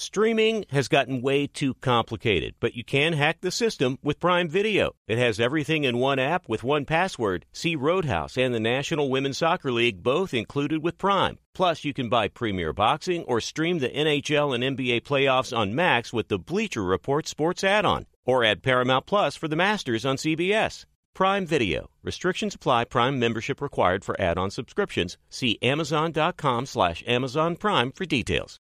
Streaming has gotten way too complicated, but you can hack the system with Prime Video. It has everything in one app with one password. See Roadhouse and the National Women's Soccer League both included with Prime. Plus, you can buy Premier Boxing or stream the NHL and NBA playoffs on Max with the Bleacher Report Sports add-on. Or add Paramount Plus for the Masters on CBS. Prime Video. Restrictions apply. Prime membership required for add-on subscriptions. See Amazon.com/Amazon Prime for details.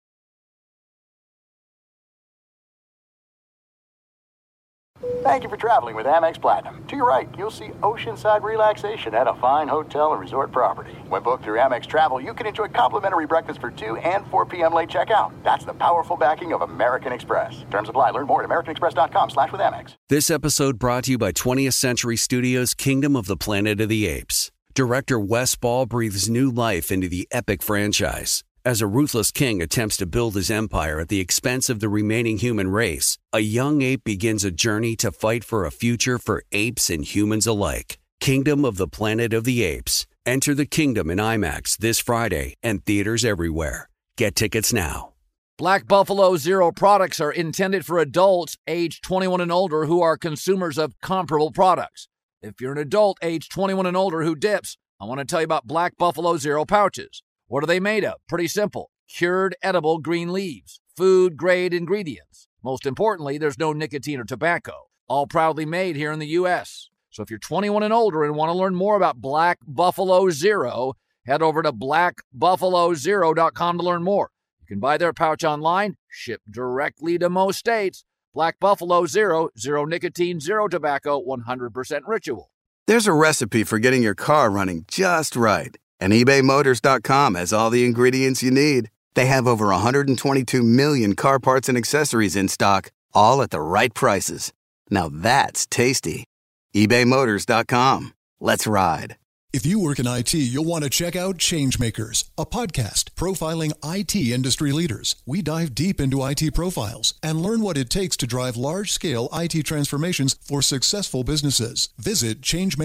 Thank you for traveling with Amex Platinum. To your right, you'll see oceanside relaxation at a fine hotel and resort property. When booked through Amex Travel, you can enjoy complimentary breakfast for 2 and 4 p.m. late checkout. That's the powerful backing of American Express. Terms apply. Learn more at americanexpress.com/withAmex. This episode brought to you by 20th Century Studios' Kingdom of the Planet of the Apes. Director Wes Ball breathes new life into the epic franchise. As a ruthless king attempts to build his empire at the expense of the remaining human race, a young ape begins a journey to fight for a future for apes and humans alike. Kingdom of the Planet of the Apes. Enter the kingdom in IMAX this Friday and theaters everywhere. Get tickets now. Black Buffalo Zero products are intended for adults age 21 and older who are consumers of comparable products. If you're an adult age 21 and older who dips, I want to tell you about Black Buffalo Zero pouches. What are they made of? Pretty simple. Cured edible green leaves. Food-grade ingredients. Most importantly, there's no nicotine or tobacco. All proudly made here in the U.S. So if you're 21 and older and want to learn more about Black Buffalo Zero, head over to blackbuffalozero.com to learn more. You can buy their pouch online, shipped directly to most states. Black Buffalo Zero, zero nicotine, zero tobacco, 100% ritual. There's a recipe for getting your car running just right. And ebaymotors.com has all the ingredients you need. They have over 122 million car parts and accessories in stock, all at the right prices. Now that's tasty. ebaymotors.com. Let's ride. If you work in IT, you'll want to check out Changemakers, a podcast profiling IT industry leaders. We dive deep into IT profiles and learn what it takes to drive large-scale IT transformations for successful businesses. Visit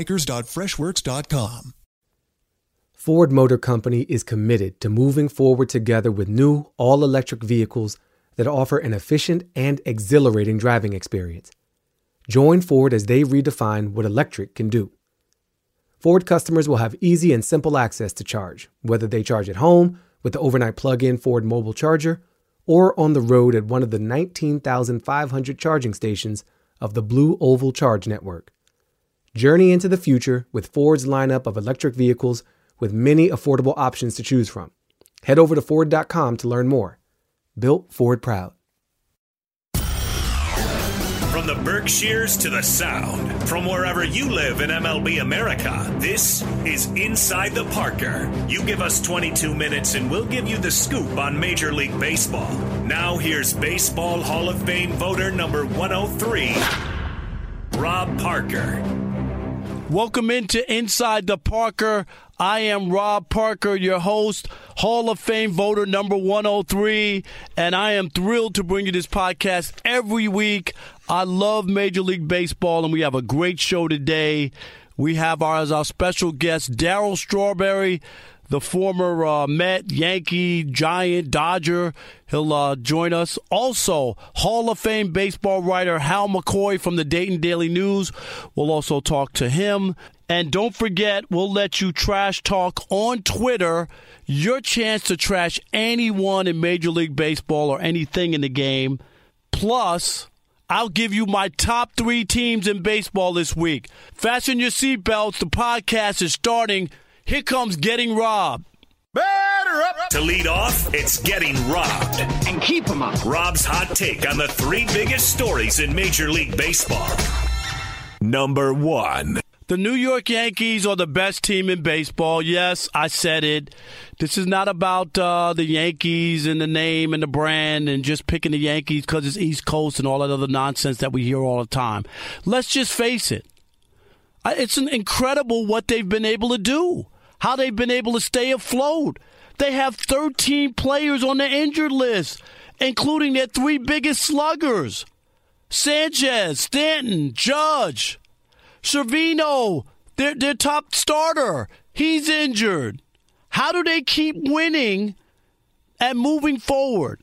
changemakers.freshworks.com. Ford Motor Company is committed to moving forward together with new, all-electric vehicles that offer an efficient and exhilarating driving experience. Join Ford as they redefine what electric can do. Ford customers will have easy and simple access to charge, whether they charge at home with the overnight plug-in Ford mobile charger or on the road at one of the 19,500 charging stations of the Blue Oval Charge Network. Journey into the future with Ford's lineup of electric vehicles with many affordable options to choose from. Head over to Ford.com to learn more. Built Ford proud. From the Berkshires to the Sound, from wherever you live in MLB America, this is Inside the Parker. You give us 22 minutes and we'll give you the scoop on Major League Baseball. Now here's Baseball Hall of Fame voter number 103, Rob Parker. Welcome into Inside the Parker. I am Rob Parker, your host, Hall of Fame voter number 103, and I am thrilled to bring you this podcast every week. I love Major League Baseball, and we have a great show today. We have as our special guest Darryl Strawberry, the former Met, Yankee, Giant, Dodger. He'll join us. Also, Hall of Fame baseball writer Hal McCoy from the Dayton Daily News. We'll also talk to him. And don't forget, we'll let you trash talk on Twitter. Your chance to trash anyone in Major League Baseball or anything in the game. Plus, I'll give you my top 3 teams in baseball this week. Fasten your seatbelts. The podcast is starting. Here comes Getting Robbed. Batter up! To lead off, it's Getting Robbed. And keep them up. Rob's hot take on the 3 biggest stories in Major League Baseball. Number 1. The New York Yankees are the best team in baseball. Yes, I said it. This is not about the Yankees and the name and the brand and just picking the Yankees because it's East Coast and all that other nonsense that we hear all the time. Let's just face it. It's incredible what they've been able to do, how they've been able to stay afloat. They have 13 players on the injured list, including their 3 biggest sluggers. Sanchez, Stanton, Judge. Cervino, their top starter, he's injured. How do they keep winning and moving forward?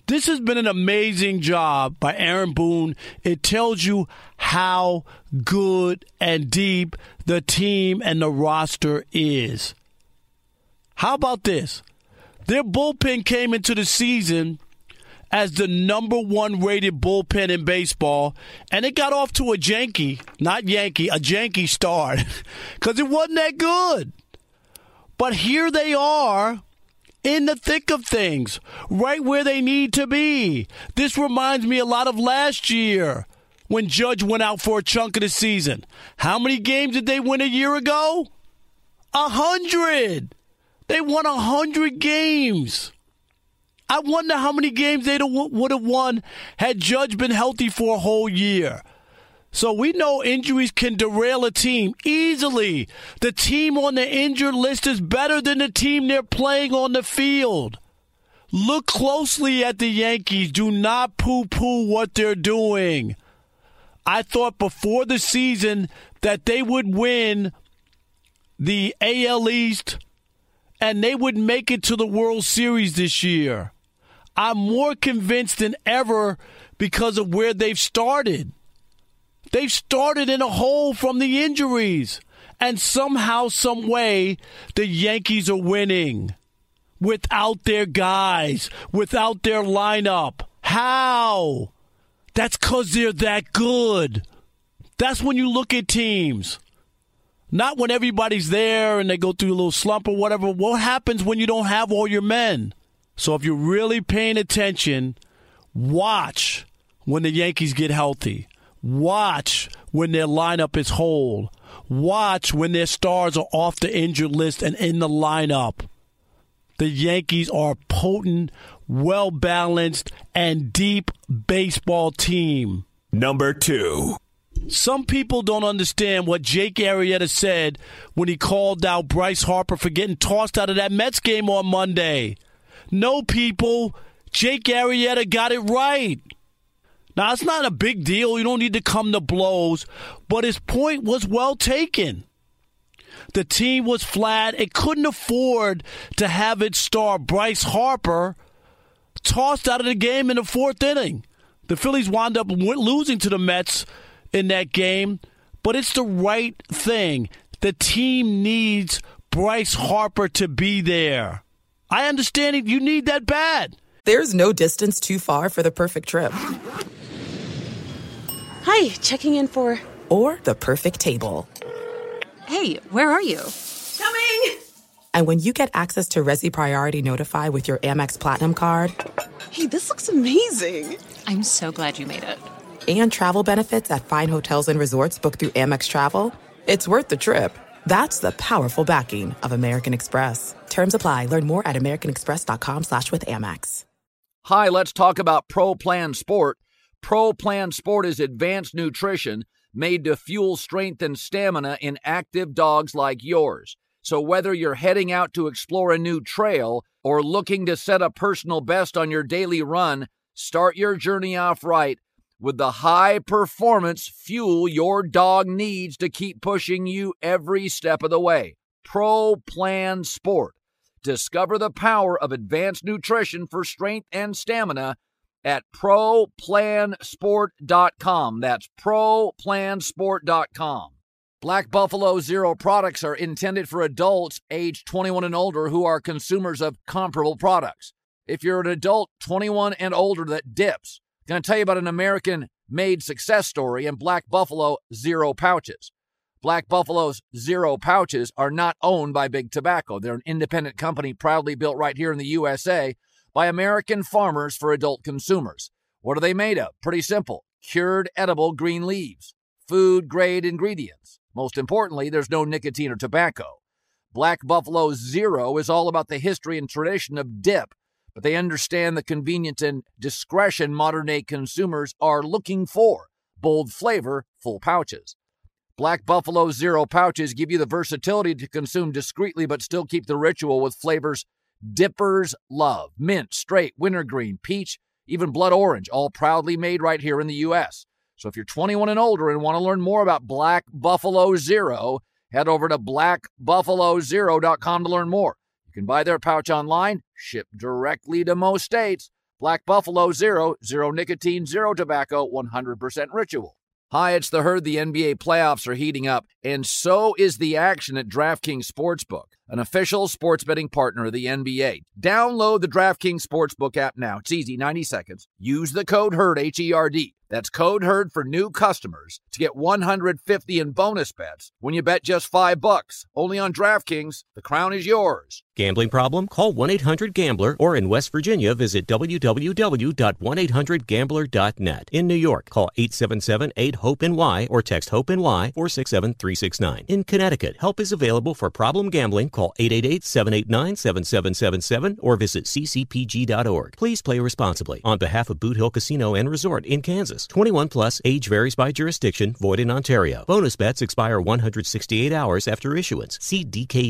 This has been an amazing job by Aaron Boone. It tells you how good and deep the team and the roster is. How about this? Their bullpen came into the season as the number 1 rated bullpen in baseball, and it got off to a janky start because it wasn't that good. But here they are in the thick of things, right where they need to be. This reminds me a lot of last year when Judge went out for a chunk of the season. How many games did they win a year ago? 100. They won 100 games. I wonder how many games they would have won had Judge been healthy for a whole year. So we know injuries can derail a team easily. The team on the injured list is better than the team they're playing on the field. Look closely at the Yankees. Do not poo-poo what they're doing. I thought before the season that they would win the AL East and they would make it to the World Series this year. I'm more convinced than ever because of where they've started. They've started in a hole from the injuries. And somehow, some way, the Yankees are winning. Without their guys, without their lineup. How? That's because they're that good. That's when you look at teams. Not when everybody's there and they go through a little slump or whatever. What happens when you don't have all your men? So if you're really paying attention, watch when the Yankees get healthy. Watch when their lineup is whole. Watch when their stars are off the injured list and in the lineup. The Yankees are a potent, well-balanced, and deep baseball team. Number 2. Some people don't understand what Jake Arrieta said when he called out Bryce Harper for getting tossed out of that Mets game on Monday. No, people, Jake Arrieta got it right. Now, it's not a big deal. You don't need to come to blows. But his point was well taken. The team was flat. It couldn't afford to have its star, Bryce Harper, tossed out of the game in the 4th inning. The Phillies wound up losing to the Mets in that game. But it's the right thing. The team needs Bryce Harper to be there. I understand it. You need that bad. There's no distance too far for the perfect trip. Hi, checking in for... Or the perfect table. Hey, where are you? Coming! And when you get access to Resi Priority Notify with your Amex Platinum card... Hey, this looks amazing. I'm so glad you made it. And travel benefits at fine hotels and resorts booked through Amex Travel, it's worth the trip. That's the powerful backing of American Express. Terms apply. Learn more at americanexpress.com/withAmex. Hi, let's talk about Pro Plan Sport. Pro Plan Sport is advanced nutrition made to fuel strength and stamina in active dogs like yours. So whether you're heading out to explore a new trail or looking to set a personal best on your daily run, start your journey off right with the high-performance fuel your dog needs to keep pushing you every step of the way. Pro Plan Sport. Discover the power of advanced nutrition for strength and stamina at ProPlansport.com. That's ProPlansport.com. Black Buffalo Zero products are intended for adults age 21 and older who are consumers of comparable products. If you're an adult 21 and older that dips, I'm going to tell you about an American-made success story in Black Buffalo Zero pouches. Black Buffalo's Zero pouches are not owned by Big Tobacco. They're an independent company proudly built right here in the USA by American farmers for adult consumers. What are they made of? Pretty simple. Cured edible green leaves. Food-grade ingredients. Most importantly, there's no nicotine or tobacco. Black Buffalo Zero is all about the history and tradition of dip, but they understand the convenience and discretion modern-day consumers are looking for. Bold flavor, full pouches. Black Buffalo Zero pouches give you the versatility to consume discreetly but still keep the ritual with flavors dippers love. Mint, straight, wintergreen, peach, even blood orange, all proudly made right here in the U.S. So if you're 21 and older and want to learn more about Black Buffalo Zero, head over to blackbuffalozero.com to learn more. You can buy their pouch online, shipped directly to most states. Black Buffalo Zero, zero nicotine, zero tobacco, 100% ritual. Hi, it's The Herd. The NBA playoffs are heating up, and so is the action at DraftKings Sportsbook, an official sports betting partner of the NBA. Download the DraftKings Sportsbook app now. It's easy, 90 seconds. Use the code HERD, H-E-R-D. That's code HERD for new customers to get $150 in bonus bets when you bet just $5. Only on DraftKings. The crown is yours. Gambling problem? Call 1-800-GAMBLER, or in West Virginia, visit www.1800gambler.net. In New York, call 877-8-HOPE-NY or text HOPE-NY 467-369. In Connecticut, help is available for problem gambling. Call 888-789-7777 or visit ccpg.org. Please play responsibly. On behalf of Boot Hill Casino and Resort in Kansas, 21 plus, age varies by jurisdiction, void in Ontario. Bonus bets expire 168 hours after issuance. See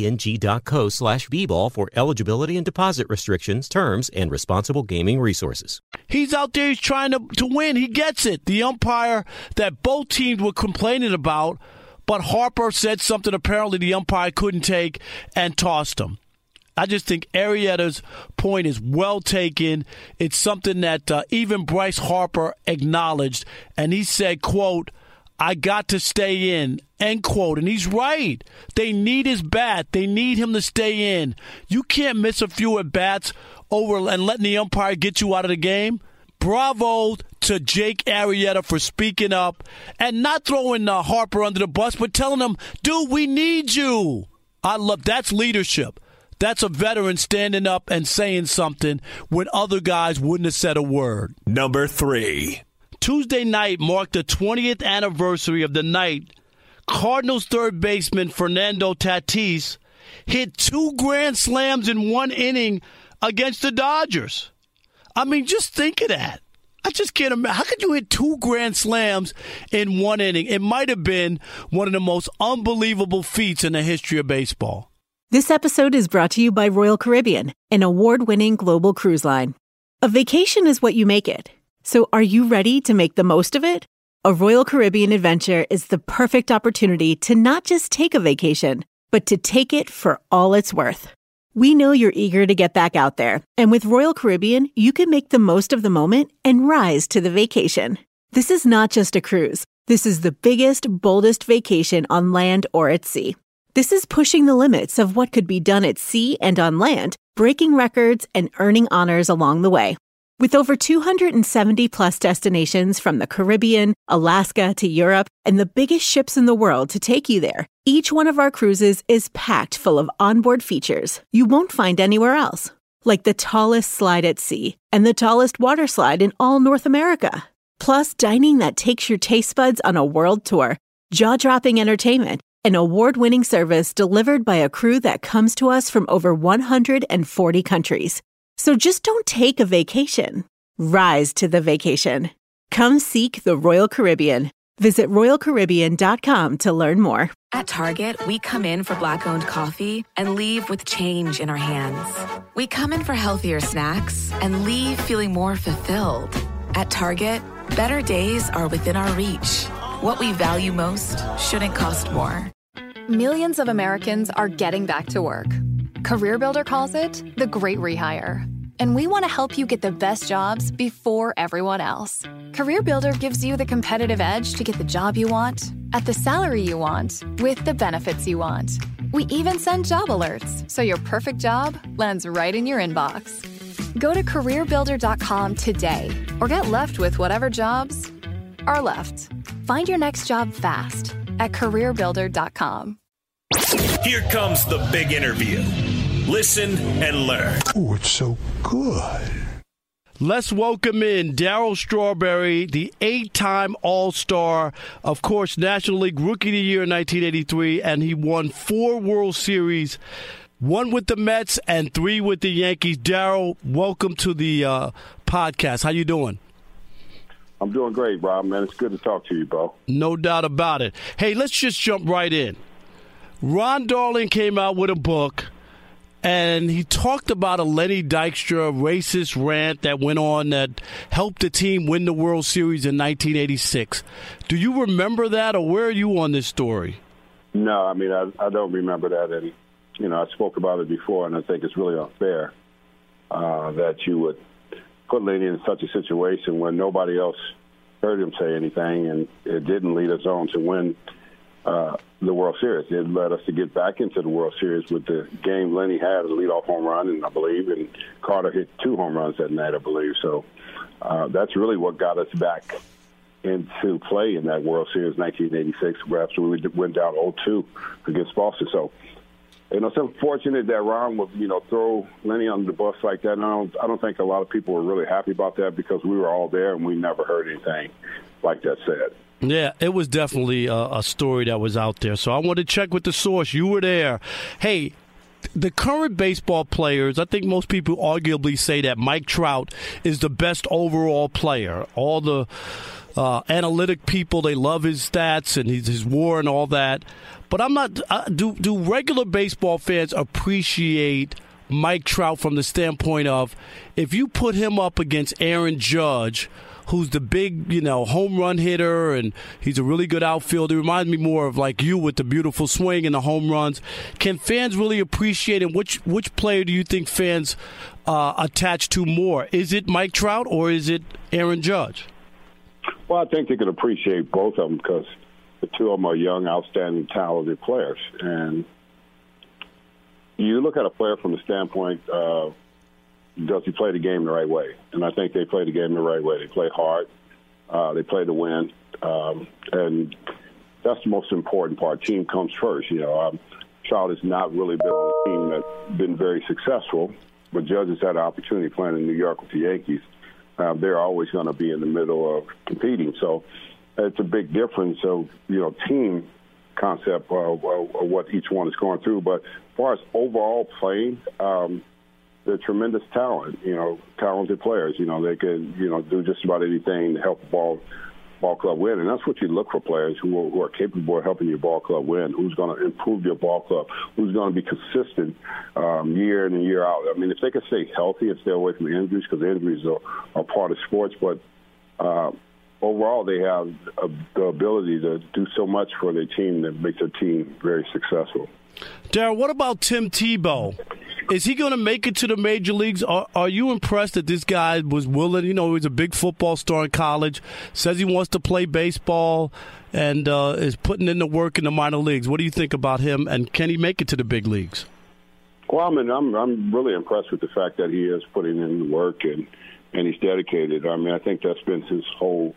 dkng.co/bball for eligibility and deposit restrictions, terms, and responsible gaming resources. He's out there, he's trying to win. He gets it. The umpire that both teams were complaining about, but Harper said something apparently the umpire couldn't take and tossed him. I just think Arrieta's point is well taken. It's something that even Bryce Harper acknowledged, and he said, quote, I got to stay in, end quote. And he's right. They need his bat. They need him to stay in. You can't miss a few at-bats over and letting the umpire get you out of the game. Bravo to Jake Arrieta for speaking up and not throwing Harper under the bus, but telling him, dude, we need you. I love that's leadership. That's a veteran standing up and saying something when other guys wouldn't have said a word. Number 3. Tuesday night marked the 20th anniversary of the night Cardinals third baseman Fernando Tatis hit 2 grand slams in one inning against the Dodgers. I mean, just think of that. I just can't imagine. How could you hit 2 grand slams in one inning? It might have been one of the most unbelievable feats in the history of baseball. This episode is brought to you by Royal Caribbean, an award-winning global cruise line. A vacation is what you make it. So are you ready to make the most of it? A Royal Caribbean adventure is the perfect opportunity to not just take a vacation, but to take it for all it's worth. We know you're eager to get back out there, and with Royal Caribbean, you can make the most of the moment and rise to the vacation. This is not just a cruise. This is the biggest, boldest vacation on land or at sea. This is pushing the limits of what could be done at sea and on land, breaking records and earning honors along the way. With over 270 plus destinations from the Caribbean, Alaska to Europe, and the biggest ships in the world to take you there, each one of our cruises is packed full of onboard features you won't find anywhere else, like the tallest slide at sea and the tallest water slide in all North America. Plus, dining that takes your taste buds on a world tour, jaw-dropping entertainment, and award-winning service delivered by a crew that comes to us from over 140 countries. So just don't take a vacation. Rise to the vacation. Come seek the Royal Caribbean. Visit RoyalCaribbean.com to learn more. At Target, we come in for Black-owned coffee and leave with change in our hands. We come in for healthier snacks and leave feeling more fulfilled. At Target, better days are within our reach. What we value most shouldn't cost more. Millions of Americans are getting back to work. CareerBuilder calls it the great rehire. And we want to help you get the best jobs before everyone else. CareerBuilder gives you the competitive edge to get the job you want, at the salary you want, with the benefits you want. We even send job alerts, so your perfect job lands right in your inbox. Go to CareerBuilder.com today, or get left with whatever jobs are left. Find your next job fast at CareerBuilder.com. Here comes the big interview. Listen and learn. Oh, it's so good. Let's welcome in Darryl Strawberry, the 8-time All-Star, of course, National League Rookie of the Year in 1983, and he won 4 World Series, 1 with the Mets and 3 with the Yankees. Darryl, welcome to the podcast. How you doing? I'm doing great, Rob, man. It's good to talk to you, bro. No doubt about it. Hey, let's just jump right in. Ron Darling came out with a book, and he talked about a Lenny Dykstra racist rant that went on that helped the team win the World Series in 1986. Do you remember that, or where are you on this story? No, I mean, I don't remember that. And, you know, I spoke about it before, and I think it's really unfair that you would put Lenny in such a situation when nobody else heard him say anything, and it didn't lead us on to win the World Series. It led us to get back into the World Series with the game Lenny had as a leadoff home run, and I believe, and Carter hit 2 home runs that night, I believe. So that's really what got us back into play in that World Series 1986, after we went down 0-2 against Boston. So, it's unfortunate that Ron would, throw Lenny under the bus like that. And I don't think a lot of people were really happy about that because we were all there and we never heard anything like that said. Yeah, it was definitely a story that was out there. So I wanted to check with the source. You were there. Hey, the current baseball players, I think most people arguably say that Mike Trout is the best overall player. All the analytic people, they love his stats and his WAR and all that. But I'm not. Do regular baseball fans appreciate Mike Trout from the standpoint of if you put him up against Aaron Judge, who's the big, home run hitter, and he's a really good outfielder. He reminds me more of like you with the beautiful swing and the home runs. Can fans really appreciate him? Which player do you think fans attach to more? Is it Mike Trout or is it Aaron Judge? Well, I think they could appreciate both of them because the two of them are young, outstanding, talented players. And you look at a player from the standpoint of, does he play the game the right way? And I think they play the game the right way. They play hard. They play to win. And that's the most important part. Team comes first. Trout has not really been on a team that's been very successful, but Judge has had an opportunity playing in New York with the Yankees. They're always going to be in the middle of competing. So it's a big difference of, team concept of what each one is going through. But as far as overall playing, they're tremendous talent, talented players. They can, do just about anything to help the ball club win. And that's what you look for, players who are capable of helping your ball club win, who's going to improve your ball club, who's going to be consistent year in and year out. I mean, if they can stay healthy and stay away from the injuries, because the injuries are part of sports, but overall they have the ability to do so much for their team that makes their team very successful. Darryl, what about Tim Tebow? Is he going to make it to the major leagues? Are you impressed that this guy was willing? He's a big football star in college, says he wants to play baseball, and is putting in the work in the minor leagues. What do you think about him, and can he make it to the big leagues? Well, I'm really impressed with the fact that he is putting in the work and he's dedicated. I think that's been his whole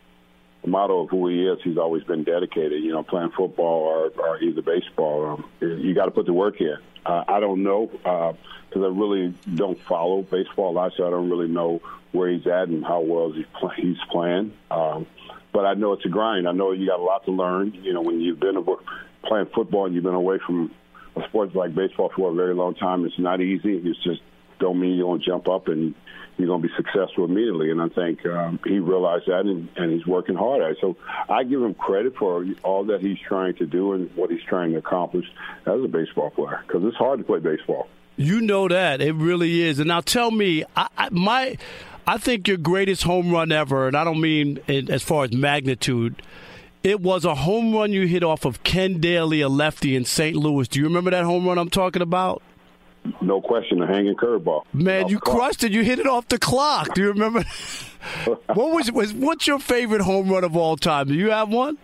motto of who he is. He's always been dedicated, playing football or either baseball. You got to put the work in. I don't know because I really don't follow baseball a lot, so I don't really know where he's at and how well he's playing. But I know it's a grind. I know you got a lot to learn. When you've been playing football and you've been away from a sport like baseball for a very long time, it's not easy. It's just don't mean you're going to jump up and you're going to be successful immediately. And I think he realized that, and he's working hard at it. So I give him credit for all that he's trying to do and what he's trying to accomplish as a baseball player, because it's hard to play baseball. You know that. It really is. And now tell me, I think your greatest home run ever, and I don't mean as far as magnitude, it was a home run you hit off of Ken Daly, a lefty in St. Louis. Do you remember that home run I'm talking about? No question, a hanging curveball. Man, you crushed it. You hit it off the clock. Do you remember? What's your favorite home run of all time? Do you have one?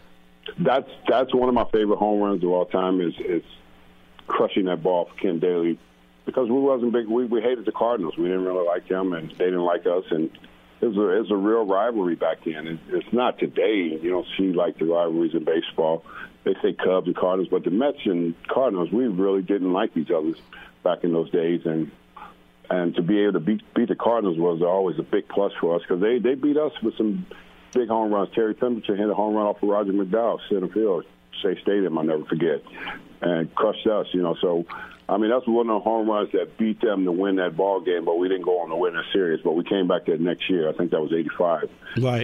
That's one of my favorite home runs of all time is crushing that ball for Ken Daly, because we wasn't big. We hated the Cardinals. We didn't really like them, and they didn't like us. And it was a real rivalry back then. It's not today. You don't see like the rivalries in baseball. They say Cubs and Cardinals, but the Mets and Cardinals, we really didn't like each other back in those days. And to be able to beat the Cardinals was always a big plus for us, because they beat us with some big home runs. Terry Pemberton hit a home run off of Roger McDowell, center field, Shea Stadium, I'll never forget, and crushed us. So, that's one of the home runs that beat them to win that ball game, but we didn't go on to win that series. But we came back that next year. I think that was 85. Right.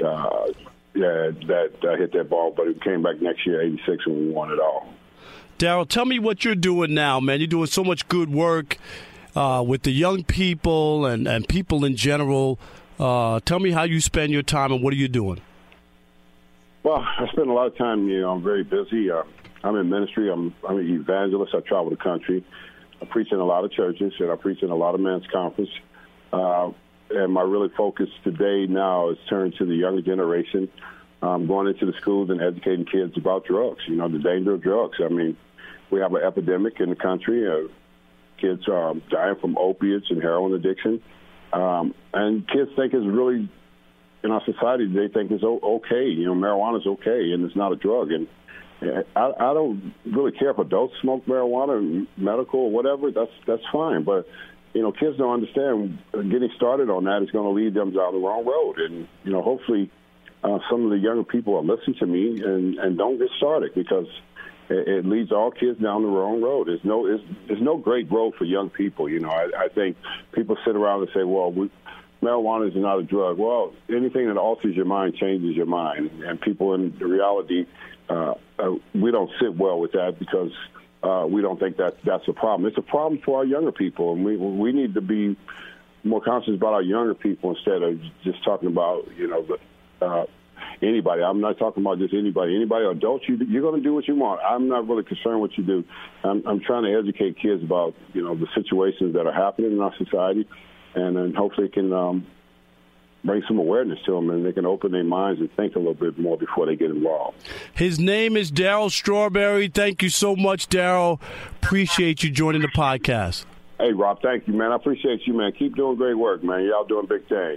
That hit that ball, but it came back next year, 86, and we won it all. Darryl, tell me what you're doing now, man. You're doing so much good work with the young people and people in general. Tell me how you spend your time and what are you doing? Well, I spend a lot of time, I'm very busy. I'm in ministry. I'm an evangelist. I travel the country. I preach in a lot of churches, and I preach in a lot of men's conference. and my really focus today now is turned to the younger generation, going into the schools and educating kids about drugs, the danger of drugs. I mean, we have an epidemic in the country. Kids are dying from opiates and heroin addiction. And kids think it's really, in our society, they think it's okay. Marijuana is okay, and it's not a drug. And I don't really care if adults smoke marijuana, medical or whatever. That's fine. But kids don't understand getting started on that is going to lead them down the wrong road. And hopefully, some of the younger people will listen to me and don't get started, because it leads all kids down the wrong road. There's no great growth for young people. I think people sit around and say, well, marijuana is not a drug. Well, anything that alters your mind changes your mind. And people in reality, we don't sit well with that, because we don't think that's a problem. It's a problem for our younger people, and we need to be more conscious about our younger people instead of just talking about, anybody. I'm not talking about just anybody. Anybody, adults, you're going to do what you want. I'm not really concerned what you do. I'm trying to educate kids about, the situations that are happening in our society, and then hopefully it can bring some awareness to them, and they can open their minds and think a little bit more before they get involved. His name is Darryl Strawberry. Thank you so much, Darryl. Appreciate you joining the podcast. Hey, Rob, thank you, man. I appreciate you, man. Keep doing great work, man. Y'all doing big things.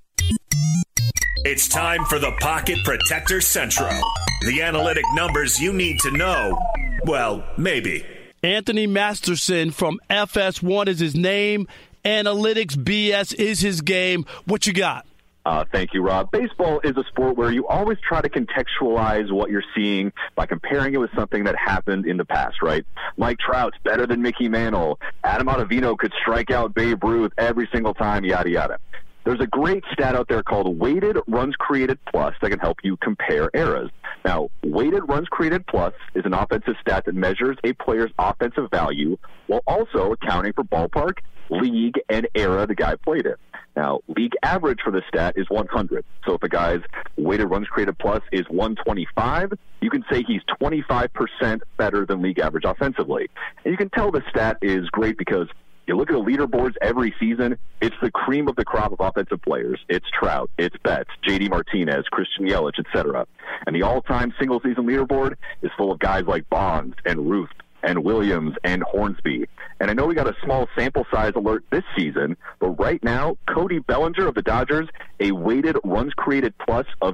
It's time for the Pocket Protector Central. The analytic numbers you need to know. Well, maybe. Anthony Masterson from FS1 is his name. Analytics BS is his game. What you got? Thank you, Rob. Baseball is a sport where you always try to contextualize what you're seeing by comparing it with something that happened in the past, right? Mike Trout's better than Mickey Mantle. Adam Ottavino could strike out Babe Ruth every single time, yada, yada. There's a great stat out there called Weighted Runs Created Plus that can help you compare eras. Now, Weighted Runs Created Plus is an offensive stat that measures a player's offensive value while also accounting for ballpark, league, and era the guy played in. Now, league average for this stat is 100. So if a guy's Weighted Runs Created Plus is 125, you can say he's 25% better than league average offensively. And you can tell this stat is great because you look at the leaderboards every season, it's the cream of the crop of offensive players. It's Trout, it's Betts, J.D. Martinez, Christian Yelich, etc. And the all-time single-season leaderboard is full of guys like Bonds and Ruth and Williams and Hornsby. And I know we got a small sample size alert this season, but right now, Cody Bellinger of the Dodgers, a Weighted Runs Created Plus of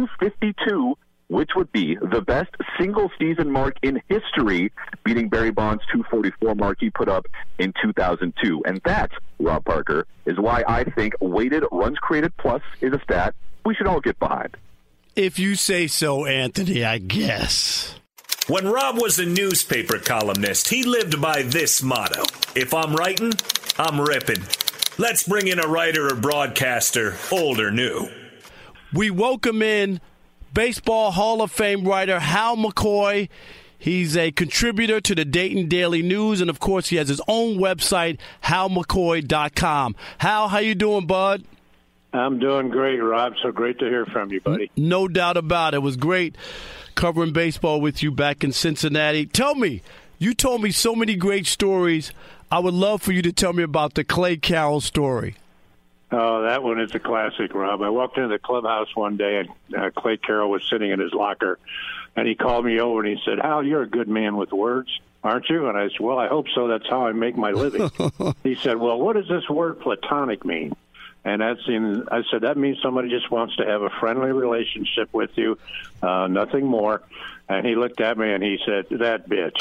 252, which would be the best single-season mark in history, beating Barry Bonds' 244 mark he put up in 2002. And that, Rob Parker, is why I think Weighted Runs Created Plus is a stat we should all get behind. If you say so, Anthony, I guess. When Rob was a newspaper columnist, he lived by this motto: if I'm writing, I'm ripping. Let's bring in a writer or broadcaster, old or new. We welcome in Baseball Hall of Fame writer Hal McCoy. He's a contributor to the Dayton Daily News, and of course he has his own website, halmccoy.com. Hal, how you doing, bud? I'm doing great, Rob. So great to hear from you, buddy. No doubt about it. It was great covering baseball with you back in Cincinnati. Tell me, you told me so many great stories. I would love for you to tell me about the Clay Carroll story. Oh, that one is a classic, Rob. I walked into the clubhouse one day, and Clay Carroll was sitting in his locker, and he called me over, and he said, Hal, you're a good man with words, aren't you? And I said, well, I hope so. That's how I make my living. He said, well, what does this word platonic mean? And I said, that means somebody just wants to have a friendly relationship with you, nothing more. And he looked at me and he said, that bitch.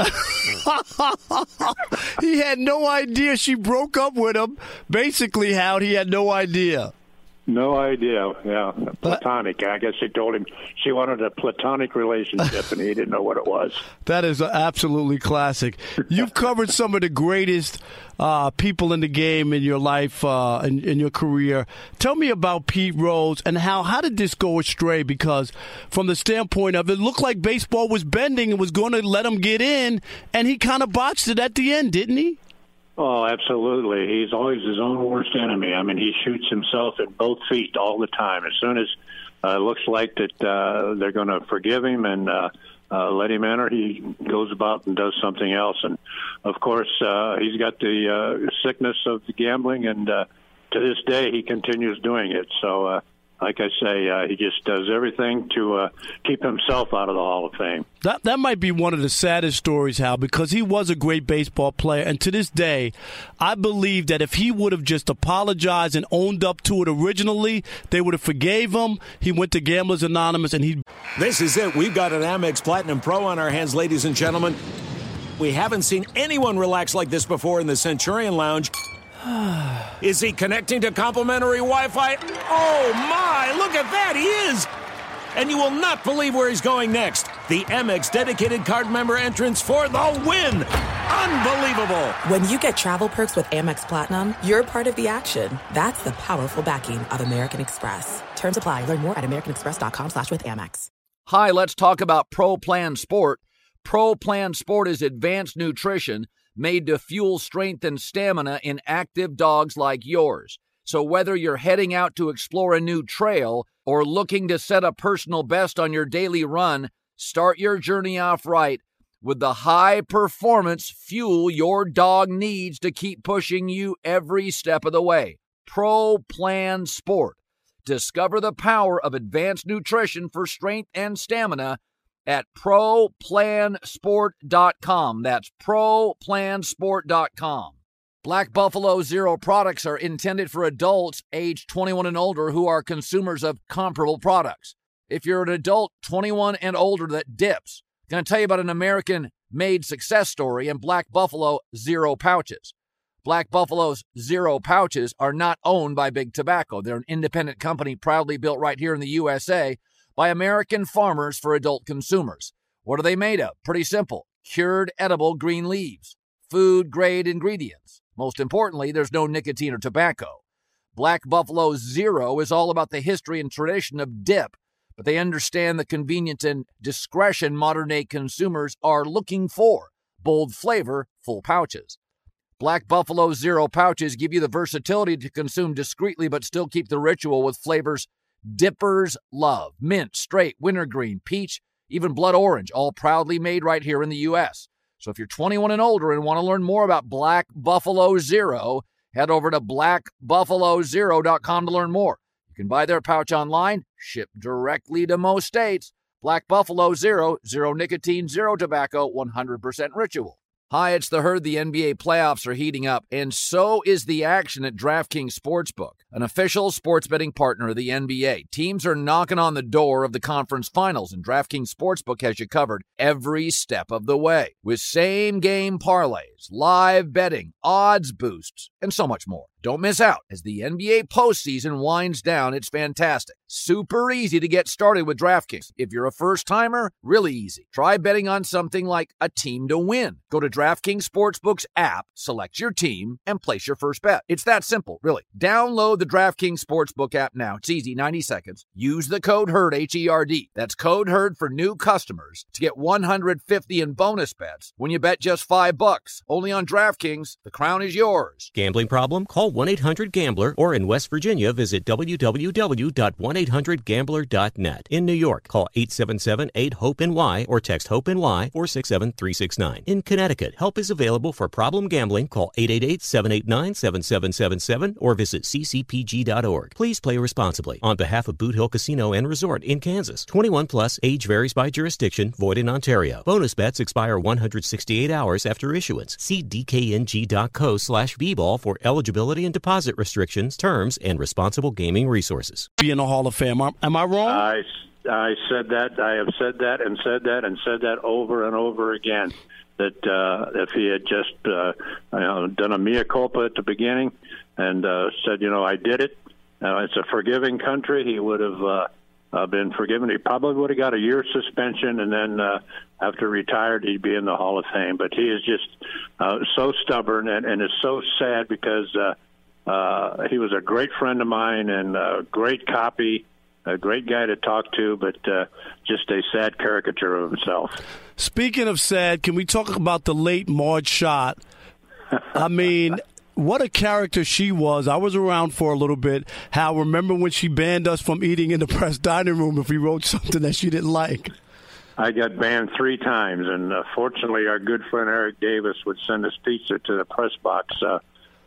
He had no idea she broke up with him. Basically, Hal, he had no idea. No idea. Yeah, platonic. I guess she told him she wanted a platonic relationship, and he didn't know what it was. That is absolutely classic. You've covered some of the greatest people in the game in your life, in your career. Tell me about Pete Rose and how did this go astray? Because from the standpoint of it looked like baseball was bending and was going to let him get in, and he kind of botched it at the end, didn't he? Oh, absolutely. He's always his own worst enemy. I mean, he shoots himself in both feet all the time. As soon as it looks like that they're going to forgive him and let him enter, he goes about and does something else. And, of course, he's got the sickness of the gambling, and to this day, he continues doing it. So, like I say, he just does everything to keep himself out of the Hall of Fame. That might be one of the saddest stories, Hal, because he was a great baseball player. And to this day, I believe that if he would have just apologized and owned up to it originally, they would have forgave him. He went to Gamblers Anonymous, and he... This is it. We've got an Amex Platinum Pro on our hands, ladies and gentlemen. We haven't seen anyone relax like this before in the Centurion Lounge. Is he connecting to complimentary Wi-Fi? Oh, my! Look at that! He is! And you will not believe where he's going next. The Amex dedicated card member entrance for the win! Unbelievable! When you get travel perks with Amex Platinum, you're part of the action. That's the powerful backing of American Express. Terms apply. Learn more at americanexpress.com/withAmex. Hi, let's talk about Pro Plan Sport. Pro Plan Sport is advanced nutrition made to fuel strength and stamina in active dogs like yours. So whether you're heading out to explore a new trail or looking to set a personal best on your daily run, start your journey off right with the high-performance fuel your dog needs to keep pushing you every step of the way. Pro Plan Sport. Discover the power of advanced nutrition for strength and stamina at ProPlansport.com. That's ProPlansport.com. Black Buffalo Zero products are intended for adults age 21 and older who are consumers of comparable products. If you're an adult 21 and older that dips, I'm going to tell you about an American-made success story in Black Buffalo Zero pouches. Black Buffalo's Zero pouches are not owned by Big Tobacco. They're an independent company proudly built right here in the USA by American farmers for adult consumers. What are they made of? Pretty simple. Cured edible green leaves. Food-grade ingredients. Most importantly, there's no nicotine or tobacco. Black Buffalo Zero is all about the history and tradition of dip, but they understand the convenience and discretion modern-day consumers are looking for. Bold flavor, full pouches. Black Buffalo Zero pouches give you the versatility to consume discreetly but still keep the ritual with flavors dippers love. Mint, straight, wintergreen, peach, even blood orange, all proudly made right here in the U.S. So if you're 21 and older and want to learn more about Black Buffalo Zero, head over to blackbuffalozero.com to learn more. You can buy their pouch online, shipped directly to most states. Black Buffalo Zero, zero nicotine, zero tobacco, 100% ritual. Hi, it's The Herd. The NBA playoffs are heating up, and so is the action at DraftKings Sportsbook, an official sports betting partner of the NBA. Teams are knocking on the door of the conference finals, and DraftKings Sportsbook has you covered every step of the way with same-game parlays, live betting, odds boosts, and so much more. Don't miss out. As the NBA postseason winds down, it's fantastic. Super easy to get started with DraftKings. If you're a first-timer, really easy. Try betting on something like a team to win. Go to DraftKings Sportsbook's app, select your team, and place your first bet. It's that simple, really. Download the DraftKings Sportsbook app now. It's easy, 90 seconds. Use the code HERD, H-E-R-D. That's code HERD for new customers to get $150 in bonus bets when you bet just $5. Only on DraftKings. The crown is yours. Gambling problem? Call 1-800-GAMBLER, or in West Virginia, visit www.1800gambler.net. In New York, call 877-8-HOPE-NY or text HOPE-NY 467-369. In Connecticut, help is available for problem gambling. Call 888-789-7777 or visit ccpg.org. Please play responsibly. On behalf of Boot Hill Casino and Resort in Kansas, 21 plus, age varies by jurisdiction, void in Ontario. Bonus bets expire 168 hours after issuance. See dkng.co/bball for eligibility and deposit restrictions, terms, and responsible gaming resources. Be in the Hall of Fame. Am I wrong? I said that. I have said that and said that and said that over and over again. That if he had just done a mea culpa at the beginning and said, I did it. It's a forgiving country. He would have been forgiven. He probably would have got a year's suspension, and then after retired, he'd be in the Hall of Fame. But he is just so stubborn, and it's so sad because he was a great friend of mine and a great copy, a great guy to talk to, but just a sad caricature of himself. Speaking of sad, can we talk about the late Marge Schott? I mean, what a character she was. I was around for a little bit. Hal, remember when she banned us from eating in the press dining room if we wrote something that she didn't like? I got banned 3 times, and fortunately our good friend Eric Davis would send us pizza to the press box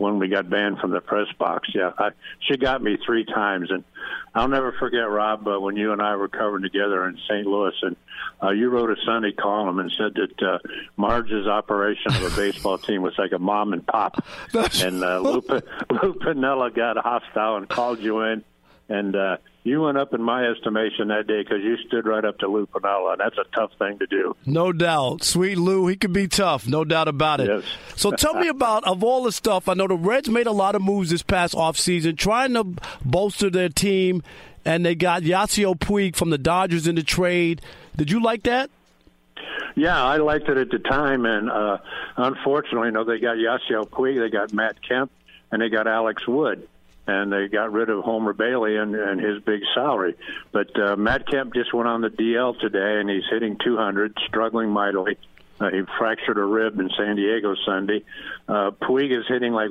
when we got banned from the press box. Yeah, she got me 3 times. And I'll never forget, Rob, when you and I were covering together in St. Louis, and you wrote a Sunday column and said that Marge's operation of a baseball team was like a mom and pop. And Lou Piniella got hostile and called you in. And you went up in my estimation that day because you stood right up to Lou Piniella, and that's a tough thing to do. No doubt. Sweet Lou, he can be tough. No doubt about it. Yes. So tell me about, of all the stuff, I know the Reds made a lot of moves this past offseason trying to bolster their team, and they got Yasiel Puig from the Dodgers in the trade. Did you like that? Yeah, I liked it at the time, and unfortunately, they got Yasiel Puig, they got Matt Kemp, and they got Alex Wood. And they got rid of Homer Bailey and his big salary. But Matt Kemp just went on the DL today, and he's hitting 200, struggling mightily. He fractured a rib in San Diego Sunday. Puig is hitting like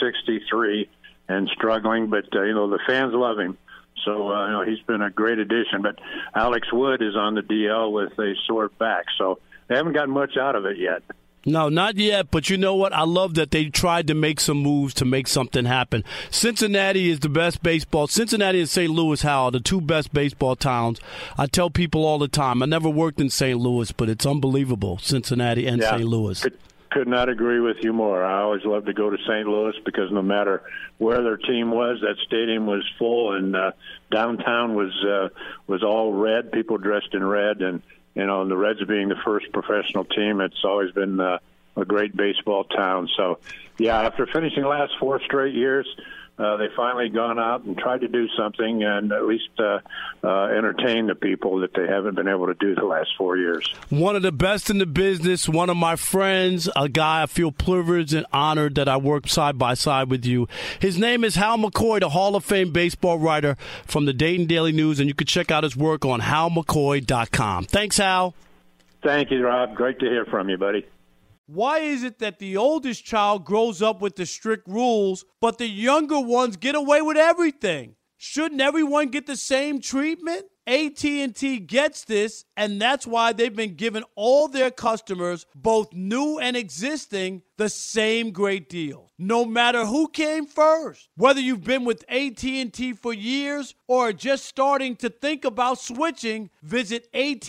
163 and struggling, but, the fans love him. So, he's been a great addition. But Alex Wood is on the DL with a sore back. So they haven't gotten much out of it yet. No, not yet, but you know what? I love that they tried to make some moves to make something happen. Cincinnati is the best baseball. Cincinnati and St. Louis, Hal, are the 2 best baseball towns. I tell people all the time, I never worked in St. Louis, but it's unbelievable, Cincinnati and St. Louis. Could not agree with you more. I always loved to go to St. Louis because no matter where their team was, that stadium was full, and downtown was all red, people dressed in red, and the Reds being the first professional team, it's always been a great baseball town. So, yeah, after finishing the last 4 straight years, they finally gone out and tried to do something and at least entertain the people that they haven't been able to do the last 4 years. One of the best in the business, one of my friends, a guy I feel privileged and honored that I work side by side with you. His name is Hal McCoy, the Hall of Fame baseball writer from the Dayton Daily News, and you can check out his work on halmccoy.com. Thanks, Hal. Thank you, Rob. Great to hear from you, buddy. Why is it that the oldest child grows up with the strict rules, but the younger ones get away with everything? Shouldn't everyone get the same treatment? AT&T gets this, and that's why they've been giving all their customers, both new and existing, the same great deal. No matter who came first, whether you've been with AT&T for years or are just starting to think about switching, visit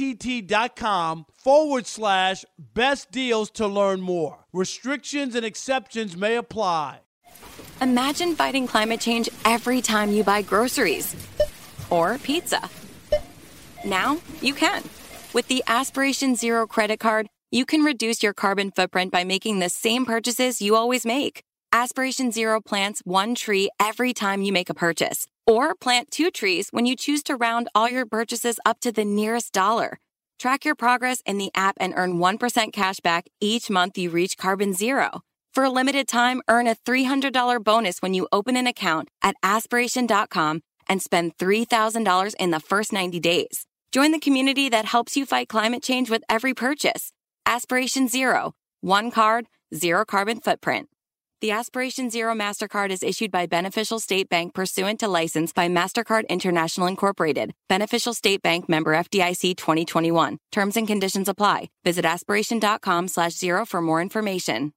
att.com/best deals to learn more. Restrictions and exceptions may apply. Imagine fighting climate change every time you buy groceries or pizza. Now you can. With the Aspiration Zero credit card, you can reduce your carbon footprint by making the same purchases you always make. Aspiration Zero plants 1 tree every time you make a purchase, or plant 2 trees when you choose to round all your purchases up to the nearest dollar. Track your progress in the app and earn 1% cash back each month you reach carbon zero. For a limited time, earn a $300 bonus when you open an account at aspiration.com and spend $3,000 in the first 90 days. Join the community that helps you fight climate change with every purchase. Aspiration Zero. 1 card, 0 carbon footprint. The Aspiration Zero MasterCard is issued by Beneficial State Bank pursuant to license by MasterCard International Incorporated. Beneficial State Bank member FDIC 2021. Terms and conditions apply. Visit aspiration.com/0 for more information.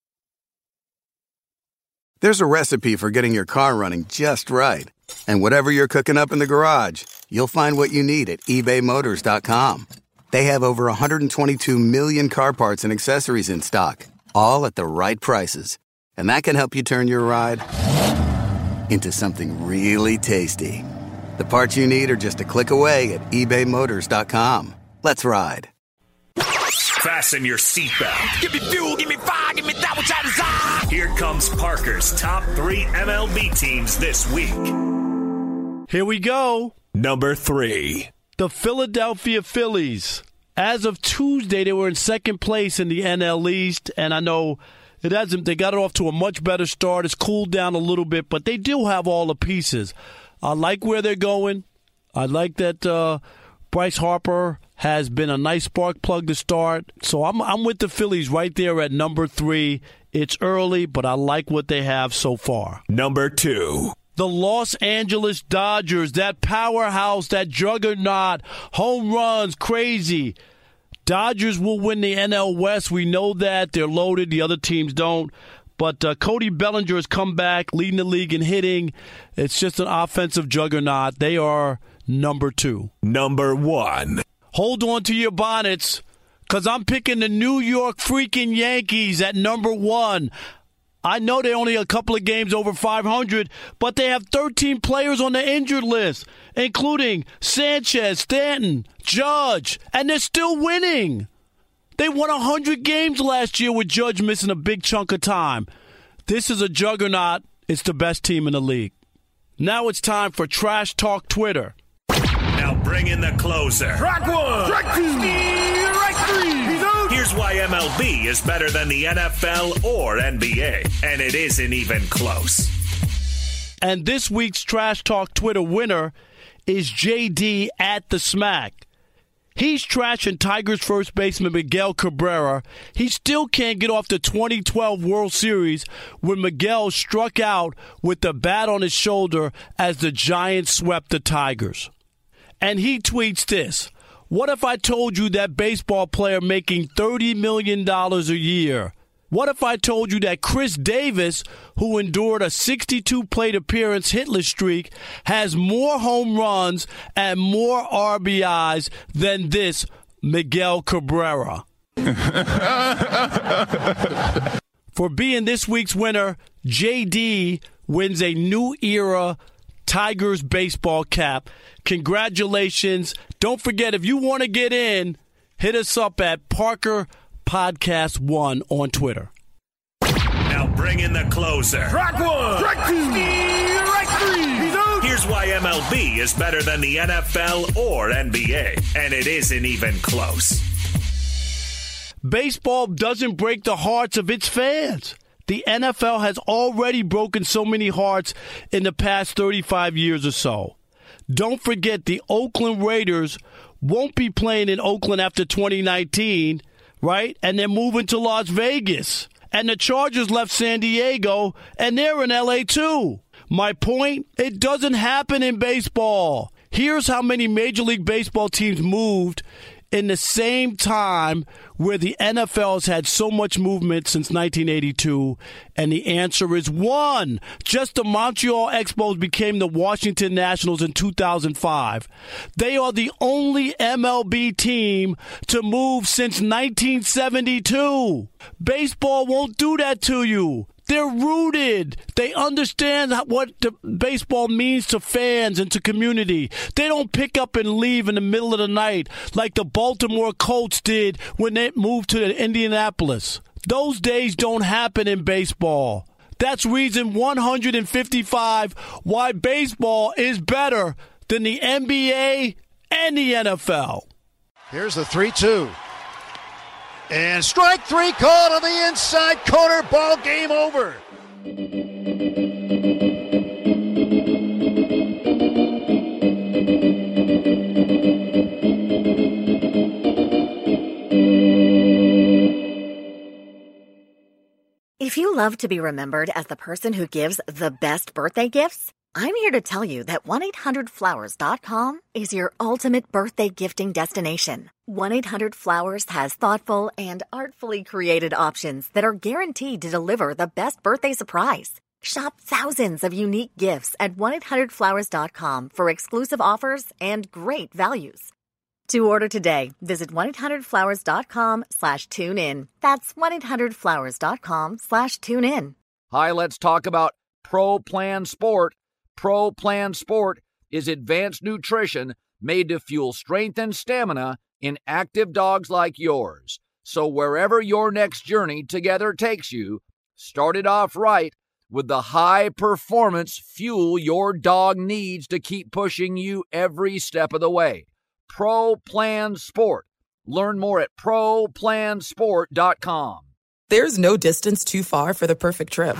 There's a recipe for getting your car running just right. And whatever you're cooking up in the garage, you'll find what you need at ebaymotors.com. They have over 122 million car parts and accessories in stock, all at the right prices. And that can help you turn your ride into something really tasty. The parts you need are just a click away at ebaymotors.com. Let's ride. Fasten your seatbelt. Give me fuel, give me fire, give me that which I desire. Here comes Parker's top 3 MLB teams this week. Here we go. Number 3. The Philadelphia Phillies. As of Tuesday, they were in second place in the NL East, and I know it hasn't. They got it off to a much better start. It's cooled down a little bit, but they do have all the pieces. I like where they're going. I like that Bryce Harper has been a nice spark plug to start. So I'm with the Phillies right there at number 3. It's early, but I like what they have so far. Number 2. The Los Angeles Dodgers, that powerhouse, that juggernaut, home runs, crazy. Dodgers will win the NL West. We know that. They're loaded. The other teams don't. But Cody Bellinger has come back, leading the league in hitting. It's just an offensive juggernaut. They are number 2. Number 1. Hold on to your bonnets, because I'm picking the New York freaking Yankees at number 1. I know they're only a couple of games over 500, but they have 13 players on the injured list, including Sanchez, Stanton, Judge, and they're still winning. They won 100 games last year with Judge missing a big chunk of time. This is a juggernaut. It's the best team in the league. Now it's time for Trash Talk Twitter. Now bring in the closer. Strike 1. Strike 2. Strike 3. Here's why MLB is better than the NFL or NBA, and it isn't even close. And this week's Trash Talk Twitter winner is JD at the Smack. He's trashing Tigers first baseman Miguel Cabrera. He still can't get off the 2012 World Series when Miguel struck out with the bat on his shoulder as the Giants swept the Tigers. And he tweets this: "What if I told you that baseball player making $30 million a year? What if I told you that Chris Davis, who endured a 62-plate appearance hitless streak, has more home runs and more RBIs than this Miguel Cabrera?" For being this week's winner, JD wins a New Era Tigers baseball cap. Congratulations. Don't forget, if you want to get in, hit us up at Parker Podcast 1 on Twitter. Now bring in the closer. Strike 1. Strike 2. Strike 3. Here's why MLB is better than the NFL or NBA, and it isn't even close. Baseball doesn't break the hearts of its fans. The NFL has already broken so many hearts in the past 35 years or so. Don't forget, the Oakland Raiders won't be playing in Oakland after 2019, right? And they're moving to Las Vegas. And the Chargers left San Diego, and they're in LA too. My point, it doesn't happen in baseball. Here's how many Major League Baseball teams moved in the same time where the NFL has had so much movement since 1982, and the answer is 1. Just the Montreal Expos became the Washington Nationals in 2005. They are the only MLB team to move since 1972. Baseball won't do that to you. They're rooted. They understand what the baseball means to fans and to community. They don't pick up and leave in the middle of the night like the Baltimore Colts did when they moved to Indianapolis. Those days don't happen in baseball. That's reason 155 why baseball is better than the NBA and the NFL. Here's the 3-2. And strike 3 called on the inside corner. Ball game over. If you love to be remembered as the person who gives the best birthday gifts, I'm here to tell you that 1-800-Flowers.com is your ultimate birthday gifting destination. 1-800-Flowers has thoughtful and artfully created options that are guaranteed to deliver the best birthday surprise. Shop thousands of unique gifts at 1-800-Flowers.com for exclusive offers and great values. To order today, visit 1-800-Flowers.com/tune-in. That's 1-800-Flowers.com/tune-in. Hi, let's talk about Pro Plan Sport. Pro Plan Sport is advanced nutrition made to fuel strength and stamina in active dogs like yours. So wherever your next journey together takes you, start it off right with the high-performance fuel your dog needs to keep pushing you every step of the way. Pro Plan Sport. Learn more at ProPlansport.com. There's no distance too far for the perfect trip.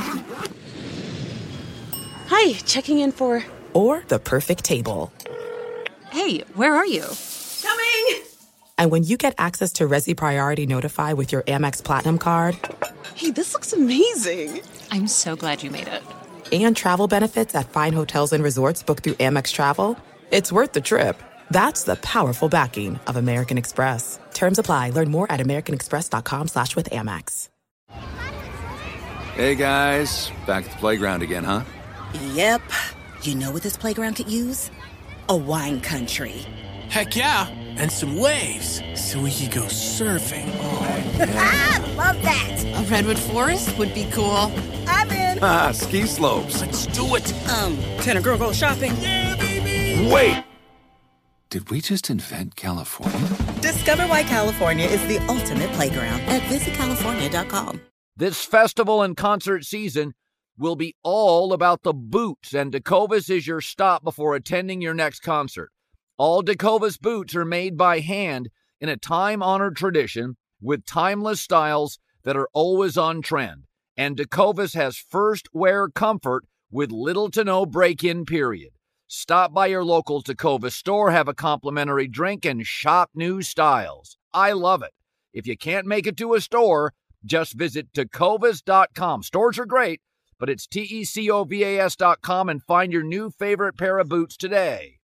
Hi, checking in for... Or the perfect table. Hey, where are you? Coming! And when you get access to Resi Priority Notify with your Amex Platinum card... Hey, this looks amazing. I'm so glad you made it. And travel benefits at fine hotels and resorts booked through Amex Travel, it's worth the trip. That's the powerful backing of American Express. Terms apply. Learn more at americanexpress.com/withAmex. Hey, guys. Back at the playground again, huh? Yep. You know what this playground could use? A wine country. Heck yeah. And some waves so we could go surfing. Oh, yeah. Love that. A redwood forest would be cool. I'm in. Ski slopes. Let's do it. Can a girl go shopping? Yeah, baby. Wait. Did we just invent California? Discover why California is the ultimate playground at visitcalifornia.com. This festival and concert season will be all about the boots, and Tecovas is your stop before attending your next concert. All Tecovas boots are made by hand in a time-honored tradition with timeless styles that are always on trend. And Tecovas has first wear comfort with little to no break-in period. Stop by your local Tecovas store, have a complimentary drink, and shop new styles. I love it. If you can't make it to a store, just visit Tecovas.com. Stores are great, but it's TECOVAS.com and find your new favorite pair of boots today.